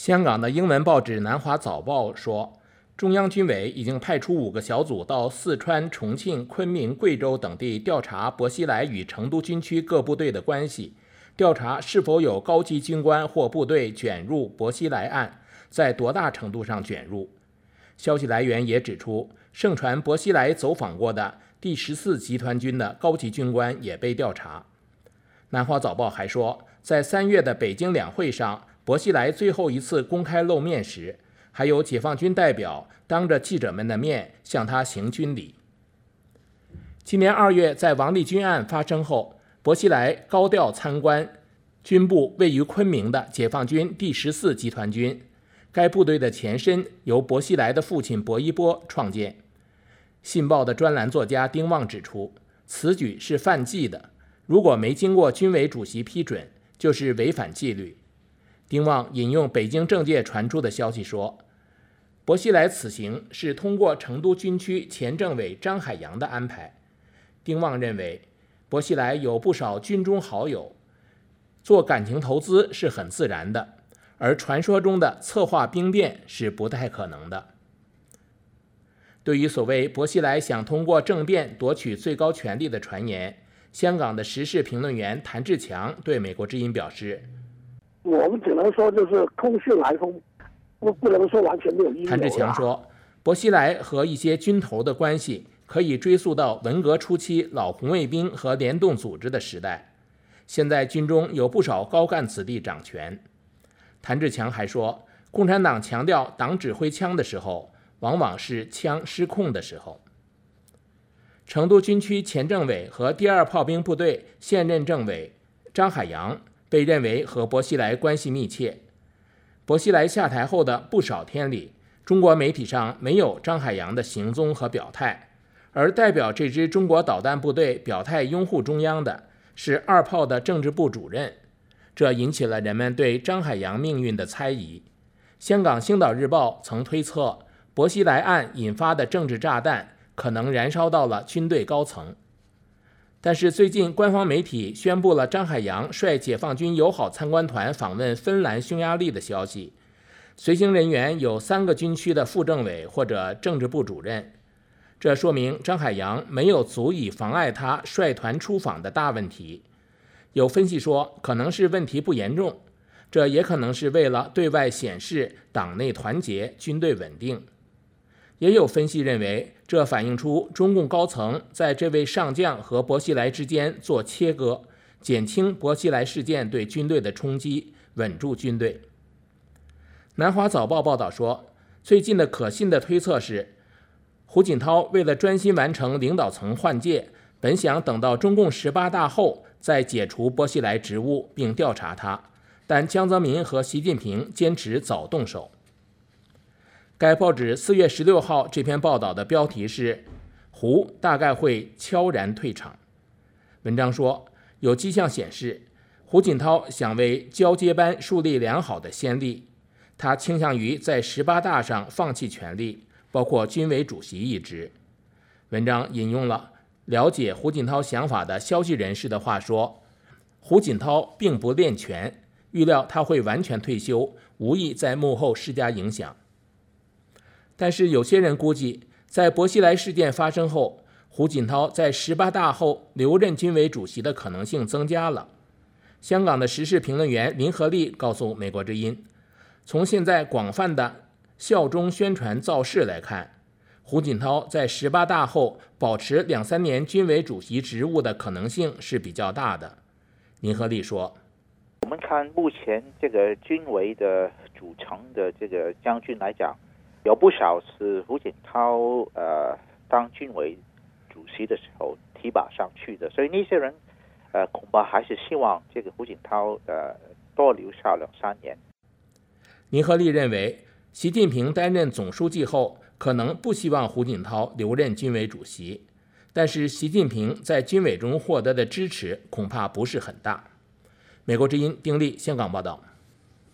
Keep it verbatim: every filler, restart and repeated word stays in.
香港的英文报纸《南华早报》说，中央军委已经派出五个小组到四川、重庆、昆明、贵州等地调查薄熙来与成都军区各部队的关系，调查是否有高级军官或部队卷入薄熙来案，在多大程度上卷入。消息来源也指出，盛传薄熙来走访过的第十四集团军的高级军官也被调查。南华早报还说，在三月的北京两会上，薄熙来最后一次公开露面时，还有解放军代表当着记者们的面向他行军礼。今年二月，在王立军案发生后，薄熙来高调参观军部位于昆明的解放军第十四集团军，该部队的前身由薄熙来的父亲薄一波创建。信报的专栏作家丁旺指出，此举是犯纪的，如果没经过军委主席批准，就是违反纪律。丁旺引用北京政界传出的消息说，薄熙来此行是通过成都军区前政委张海洋的安排。丁旺认为，薄熙来有不少军中好友，做感情投资是很自然的，而传说中的策划兵变是不太可能的。对于所谓薄熙来想通过政变夺取最高权力的传言，香港的时事评论员谭志强对美国之音表示， 我们只能说就是空穴来风，不不能说完全没有阴谋。 谭志强说，薄熙来和一些军头的关系可以追溯到文革初期老红卫兵和联动组织的时代，现在军中有不少高干子弟掌权。谭志强还说，共产党强调党指挥枪的时候，往往是枪失控的时候。成都军区前政委和第二炮兵部队现任政委张海洋被认为和薄熙来关系密切。薄熙来下台后的不少天里，中国媒体上没有张海洋的行踪和表态，而代表这支中国导弹部队表态拥护中央的是二炮的政治部主任，这引起了人们对张海洋命运的猜疑。香港星岛日报曾推测，薄熙来案引发的政治炸弹可能燃烧到了军队高层。但是最近官方媒体宣布了张海洋率解放军友好参观团访问芬兰匈牙利的消息，随行人员有三个军区的副政委或者政治部主任，这说明张海洋没有足以妨碍他率团出访的大问题。有分析说，可能是问题不严重，这也可能是为了对外显示党内团结、军队稳定。也有分析认为，这反映出中共高层在这位上将和薄熙来之间做切割，减轻薄熙来事件对军队的冲击，稳住军队。南华早报报道说，最近的可信的推测是，胡锦涛为了专心完成领导层换届，本想等到中共十八大后再解除薄熙来职务并调查他，但江泽民和习近平坚持早动手。该报纸四月十六号这篇报道的标题是“胡大概会悄然退场”。文章说，有迹象显示，胡锦涛想为交接班树立良好的先例，他倾向于在十八大上放弃权力，包括军委主席一职。文章引用了了解胡锦涛想法的消息人士的话说，胡锦涛并不恋权，预料他会完全退休，无意在幕后施加影响。但是有些人估计，在薄熙来事件发生后，胡锦涛在十八大后留任军委主席的可能性增加了。香港的时事评论员林和利告诉美国之音，从现在广泛的效忠宣传造势来看，胡锦涛在十八大后保持两三年军委主席职务的可能性是比较大的。林和利说， 我们看目前这个军委的组成的这个将军来讲，有不少是胡锦涛呃当军委主席的时候提拔上去的，所以那些人呃恐怕还是希望这个胡锦涛呃多留下两三年。 林和利认为，习近平担任总书记后，可能不希望胡锦涛留任军委主席，但是习近平在军委中获得的支持恐怕不是很大。美国之音丁力香港报道。